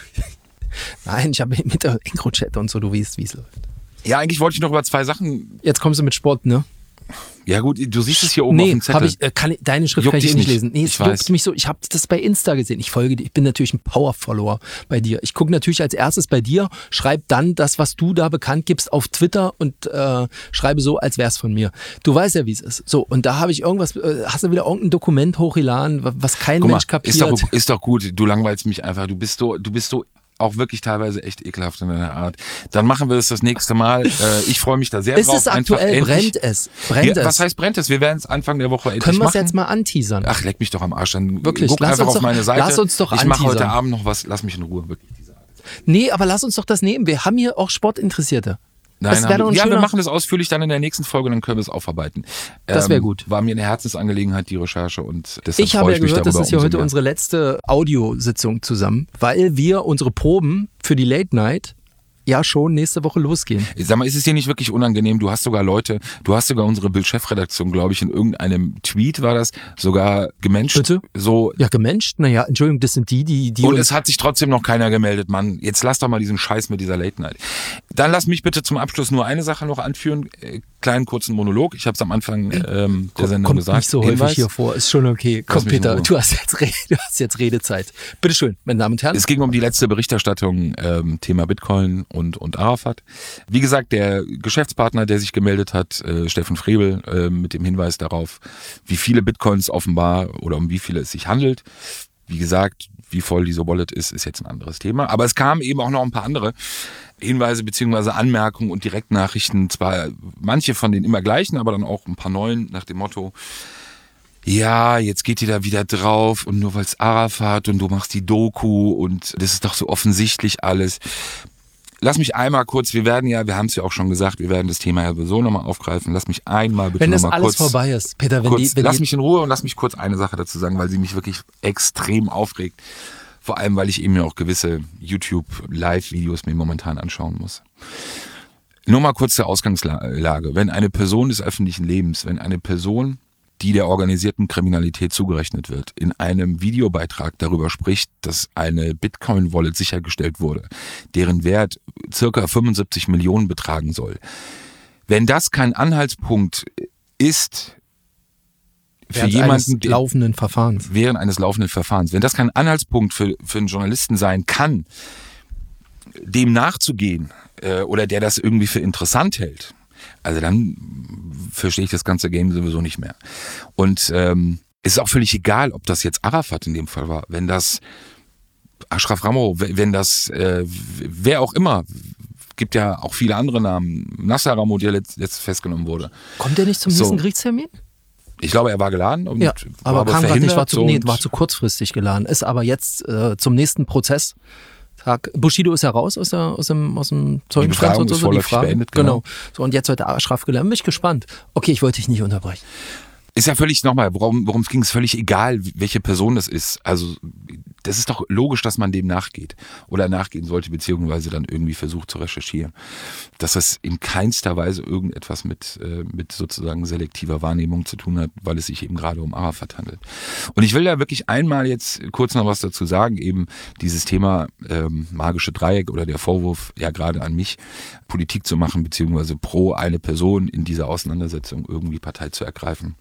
Nein, ich habe mit der EncroChat und so, du weißt, wie es läuft. Ja, eigentlich wollte ich noch über zwei Sachen. Jetzt kommst du mit Sport, ne? Ja gut, du siehst es hier oben auf Nee, dem Zettel. hab ich, äh, kann ich, deine Schrift Juckt kann ich dich eh nicht nicht. lesen. Nee, es Ich juckt weiß. mich so. Ich habe das bei Insta gesehen. Ich folge dir. Ich bin natürlich ein Power-Follower bei dir. Ich gucke natürlich als erstes bei dir, schreibe dann das, was du da bekannt gibst, auf Twitter und äh, schreibe so, als wär's von mir. Du weißt ja, wie es ist. So, und da habe ich irgendwas, äh, hast du wieder irgendein Dokument hochgeladen, was kein Guck mal, Mensch kapiert. ist doch, ist doch gut, du langweilst mich einfach. Du bist so, du bist so auch wirklich teilweise echt ekelhaft in deiner Art. Dann machen wir es das nächste Mal. Äh, ich freue mich da sehr Ist drauf. es aktuell? Einfach Brennt endlich- es? Brennt Ja, es? was heißt brennt es? Wir werden es Anfang der Woche endlich Können wir es machen. jetzt mal anteasern? Ach, leck mich doch am Arsch. Dann Wirklich, guck lass einfach uns auf doch- meine Seite. lass uns doch Ich mache heute anteasern. Abend noch was. Lass mich in Ruhe. Wirklich. Nee, aber lass uns doch das nehmen. Wir haben hier auch Sportinteressierte. Nein, Das wär haben doch ein wir, ja, wir schöner- machen das ausführlich dann in der nächsten Folge, dann können wir es aufarbeiten. Das wär gut. War mir eine Herzensangelegenheit, die Recherche, und deshalb Ich habe freue ja ich mich gehört, das darüber ist ja umso heute mehr. unsere letzte Audiositzung zusammen, weil wir unsere Proben für die Late Night ja schon nächste Woche losgehen. Sag mal, ist es dir nicht wirklich unangenehm? Du hast sogar Leute, du hast sogar unsere Bild-Chefredaktion, glaube ich, in irgendeinem Tweet war das, sogar gemenscht. Bitte? So. Ja, gemenscht? Naja, Entschuldigung, das sind die, die, die Und uns... es hat sich trotzdem noch keiner gemeldet, Mann. Jetzt lass doch mal diesen Scheiß mit dieser Late Night. Dann lass mich bitte zum Abschluss nur eine Sache noch anführen. Äh, kleinen kurzen Monolog. Ich habe es am Anfang ähm, der Sendung Kommt gesagt. nicht so häufig Hinweis. hier vor, ist schon okay. Komm, mich in Peter, Ruhe. du hast, jetzt Re- du hast jetzt Redezeit. Bitteschön, meine Damen und Herren. Es ging um die letzte Berichterstattung, ähm, Thema Bitcoin und, und Arafat. Wie gesagt, der Geschäftspartner, der sich gemeldet hat, äh, Steffen Frebel, äh, mit dem Hinweis darauf, wie viele Bitcoins offenbar oder um wie viele es sich handelt. Wie gesagt, wie voll diese Wallet ist, ist jetzt ein anderes Thema. Aber es kamen eben auch noch ein paar andere Hinweise bzw. Anmerkungen und Direktnachrichten. Zwar manche von den immer gleichen, aber dann auch ein paar neuen nach dem Motto, ja, jetzt geht ihr da wieder drauf und nur weil es Arafat und du machst die Doku und das ist doch so offensichtlich alles. Lass mich einmal kurz, wir werden ja, wir haben es ja auch schon gesagt, wir werden das Thema ja sowieso nochmal aufgreifen. Lass mich einmal bitte wenn das nochmal alles kurz, vorbei ist, Peter, wenn kurz die... Wenn lass die mich in Ruhe und lass mich kurz eine Sache dazu sagen, weil sie mich wirklich extrem aufregt. Vor allem, weil ich eben ja auch gewisse YouTube-Live-Videos mir momentan anschauen muss. Nur mal kurz zur Ausgangslage. Wenn eine Person des öffentlichen Lebens, wenn eine Person, die der organisierten Kriminalität zugerechnet wird, in einem Videobeitrag darüber spricht, dass eine Bitcoin-Wallet sichergestellt wurde, deren Wert circa fünfundsiebzig Millionen betragen soll. Wenn das kein Anhaltspunkt ist für während jemanden, eines der- laufenden Verfahrens. während eines laufenden Verfahrens, wenn das kein Anhaltspunkt für, für einen Journalisten sein kann, dem nachzugehen äh, oder der das irgendwie für interessant hält, also dann verstehe ich das ganze Game sowieso nicht mehr. Und ähm, es ist auch völlig egal, ob das jetzt Arafat in dem Fall war, wenn das Ashraf Ramo, wenn das äh, wer auch immer, gibt ja auch viele andere Namen, Nasser Ramo, der letzt, letzt festgenommen wurde. Kommt der nicht zum So. nächsten Gerichtstermin? Ich glaube, er war geladen und Ja, war aber kam gerade nicht, war zu, so nee, und- war zu kurzfristig geladen. Ist aber jetzt äh, zum nächsten Prozess. Tag. Bushido ist ja raus aus, der, aus dem, aus dem Zeugenstand. Befragung und so, ist so, die vorläufig Frage. beendet, Genau. genau. So, und jetzt wird Ashraf gelernt. Bin ich gespannt. Okay, ich wollte dich nicht unterbrechen. Ist ja völlig, nochmal, worum worum es ging, ist völlig egal, welche Person das ist. Also das ist doch logisch, dass man dem nachgeht oder nachgehen sollte, beziehungsweise dann irgendwie versucht zu recherchieren. Dass das in keinster Weise irgendetwas mit, äh, mit sozusagen selektiver Wahrnehmung zu tun hat, weil es sich eben gerade um Arafat handelt. Und ich will da wirklich einmal jetzt kurz noch was dazu sagen, eben dieses Thema ähm, magische Dreieck oder der Vorwurf ja gerade an mich, Politik zu machen, beziehungsweise pro eine Person in dieser Auseinandersetzung irgendwie Partei zu ergreifen.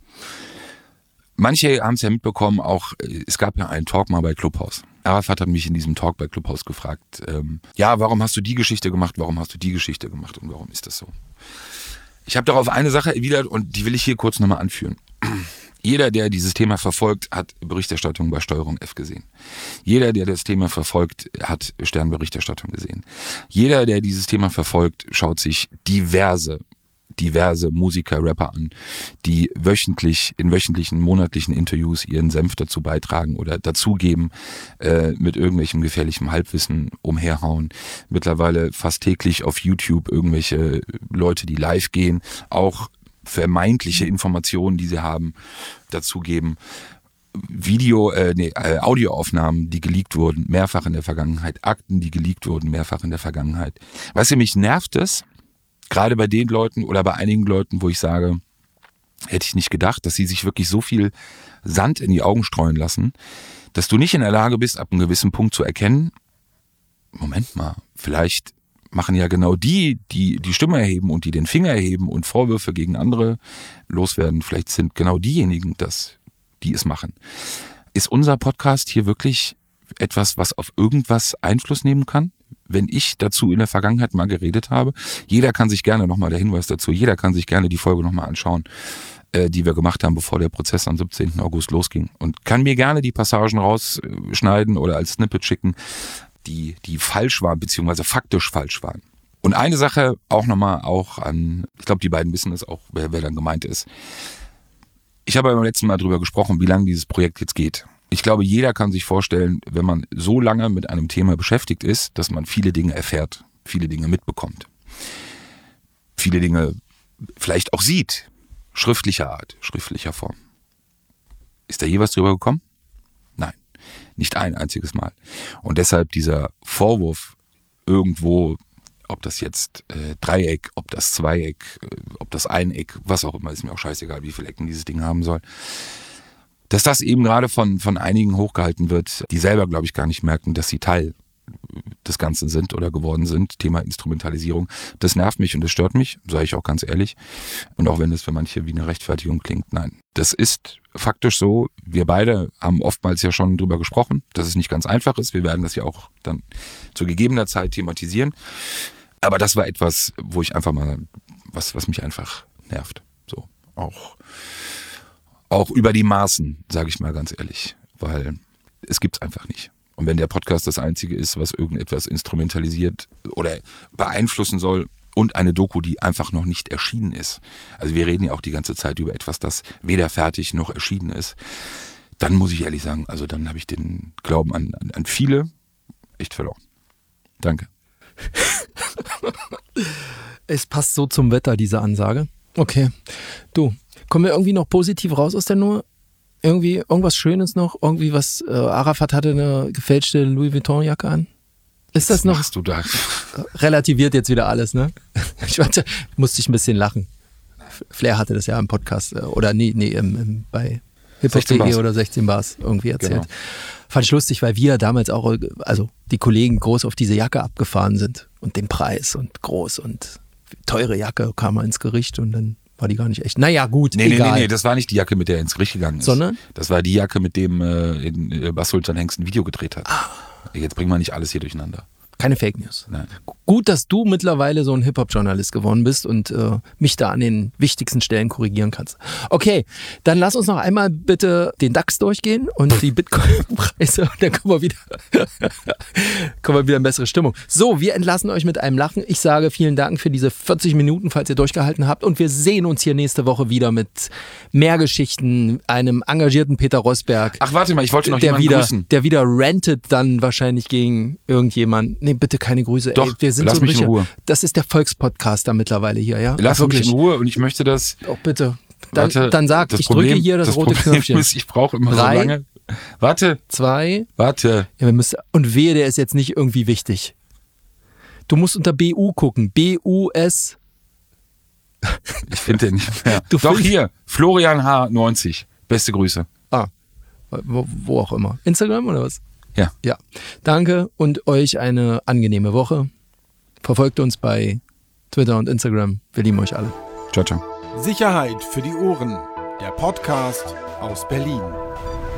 Manche haben es ja mitbekommen, auch es gab ja einen Talk mal bei Clubhouse. Arafat hat mich in diesem Talk bei Clubhouse gefragt, ähm, ja, warum hast du die Geschichte gemacht, warum hast du die Geschichte gemacht und warum ist das so? Ich habe darauf eine Sache erwidert und die will ich hier kurz nochmal anführen. Jeder, der dieses Thema verfolgt, hat Berichterstattung bei Steuerung F gesehen. Jeder, der das Thema verfolgt, hat Sternberichterstattung gesehen. Jeder, der dieses Thema verfolgt, schaut sich diverse diverse Musiker, Rapper an, die wöchentlich, in wöchentlichen, monatlichen Interviews ihren Senf dazu beitragen oder dazugeben, äh, mit irgendwelchem gefährlichem Halbwissen umherhauen. Mittlerweile fast täglich auf YouTube irgendwelche Leute, die live gehen, auch vermeintliche Informationen, die sie haben, dazugeben. Video, äh, nee, äh, Audioaufnahmen, die geleakt wurden, mehrfach in der Vergangenheit, Akten, die geleakt wurden, mehrfach in der Vergangenheit. Weißt du, mich nervt es, gerade bei den Leuten oder bei einigen Leuten, wo ich sage, hätte ich nicht gedacht, dass sie sich wirklich so viel Sand in die Augen streuen lassen, dass du nicht in der Lage bist, ab einem gewissen Punkt zu erkennen, Moment mal, vielleicht machen ja genau die, die die Stimme erheben und die den Finger erheben und Vorwürfe gegen andere loswerden, vielleicht sind genau diejenigen das, die es machen. Ist unser Podcast hier wirklich etwas, was auf irgendwas Einfluss nehmen kann? Wenn ich dazu in der Vergangenheit mal geredet habe, jeder kann sich gerne nochmal, der Hinweis dazu, jeder kann sich gerne die Folge nochmal anschauen, äh, die wir gemacht haben, bevor der Prozess am siebzehnten August losging. Und kann mir gerne die Passagen rausschneiden oder als Snippet schicken, die, die falsch waren, beziehungsweise faktisch falsch waren. Und eine Sache auch nochmal auch an, ich glaube, die beiden wissen es auch, wer, wer dann gemeint ist. Ich habe beim letzten Mal drüber gesprochen, wie lange dieses Projekt jetzt geht. Ich glaube, jeder kann sich vorstellen, wenn man so lange mit einem Thema beschäftigt ist, dass man viele Dinge erfährt, viele Dinge mitbekommt. Viele Dinge vielleicht auch sieht, schriftlicher Art, schriftlicher Form. Ist da je was drüber gekommen? Nein, nicht ein einziges Mal. Und deshalb dieser Vorwurf irgendwo, ob das jetzt äh, Dreieck, ob das Zweieck, äh, ob das Eineck, was auch immer, ist mir auch scheißegal, wie viele Ecken dieses Ding haben soll. Dass das eben gerade von, von einigen hochgehalten wird, die selber, glaube ich, gar nicht merken, dass sie Teil des Ganzen sind oder geworden sind. Thema Instrumentalisierung. Das nervt mich und das stört mich, sage ich auch ganz ehrlich. Und auch wenn es für manche wie eine Rechtfertigung klingt, nein. Das ist faktisch so. Wir beide haben oftmals ja schon drüber gesprochen, dass es nicht ganz einfach ist. Wir werden das ja auch dann zu gegebener Zeit thematisieren. Aber das war etwas, wo ich einfach mal, was, was mich einfach nervt. So, auch... Auch über die Maßen, sage ich mal ganz ehrlich, weil es gibt's einfach nicht. Und wenn der Podcast das Einzige ist, was irgendetwas instrumentalisiert oder beeinflussen soll und eine Doku, die einfach noch nicht erschienen ist, also wir reden ja auch die ganze Zeit über etwas, das weder fertig noch erschienen ist, dann muss ich ehrlich sagen, also dann habe ich den Glauben an, an, an viele echt verloren. Danke. Es passt so zum Wetter, diese Ansage. Okay, du. Kommen wir irgendwie noch positiv raus aus der Nummer? Irgendwie irgendwas Schönes noch? Irgendwie was, äh, Arafat hatte eine gefälschte Louis Vuitton-Jacke an? Ist das was noch? Machst du da? Relativiert jetzt wieder alles, ne? Ich warte, musste ich ein bisschen lachen. Flair hatte das ja im Podcast, äh, oder nee, nee, im, im, bei hiphop punkt de oder sechzehn Bars irgendwie erzählt. Genau. Fand ich lustig, weil wir damals auch, also die Kollegen groß auf diese Jacke abgefahren sind und den Preis und groß und teure Jacke, kam mal ins Gericht und dann war die gar nicht echt. Naja, gut, nee, egal. Nee, nee, nee, das war nicht die Jacke, mit der er ins Gericht gegangen ist. Sondern? Das war die Jacke, mit dem äh, in, äh, Bas Sultan Hengst ein Video gedreht hat. Ah. Jetzt bringen wir nicht alles hier durcheinander. Keine Fake News. Nein. Gut, dass du mittlerweile so ein Hip-Hop-Journalist geworden bist und äh, mich da an den wichtigsten Stellen korrigieren kannst. Okay, dann lass uns noch einmal bitte den DAX durchgehen und die Bitcoin-Preise und dann kommen wir wieder, kommen wir wieder in bessere Stimmung. So, wir entlassen euch mit einem Lachen. Ich sage vielen Dank für diese vierzig Minuten, falls ihr durchgehalten habt, und wir sehen uns hier nächste Woche wieder mit mehr Geschichten, einem engagierten Peter Rosberg. Ach, warte mal, ich wollte noch der jemanden wieder, grüßen. Der wieder rantet dann wahrscheinlich gegen irgendjemanden. Nee, bitte keine Grüße. Doch, Ey, wir sind lass so mich sicher. in Ruhe. Das ist der Volkspodcaster mittlerweile hier, ja? Lass Ach, mich in Ruhe und ich möchte das... Auch bitte. Dann, Warte, dann sag, das ich Problem, drücke hier das, das rote Problem Knöpfchen. Ist, ich brauche immer Drei, so lange. Warte, zwei. warte. Ja, wir müssen, und wehe, der ist jetzt nicht irgendwie wichtig. Du musst unter B U gucken. B U S. Ich finde den nicht mehr. Du Doch findest- hier, Florian H. neunzig. Beste Grüße. Ah, wo, wo auch immer. Instagram oder was? Ja. Ja. Danke und euch eine angenehme Woche. Verfolgt uns bei Twitter und Instagram. Wir lieben euch alle. Ciao, ciao. Sicherheit für die Ohren. Der Podcast aus Berlin.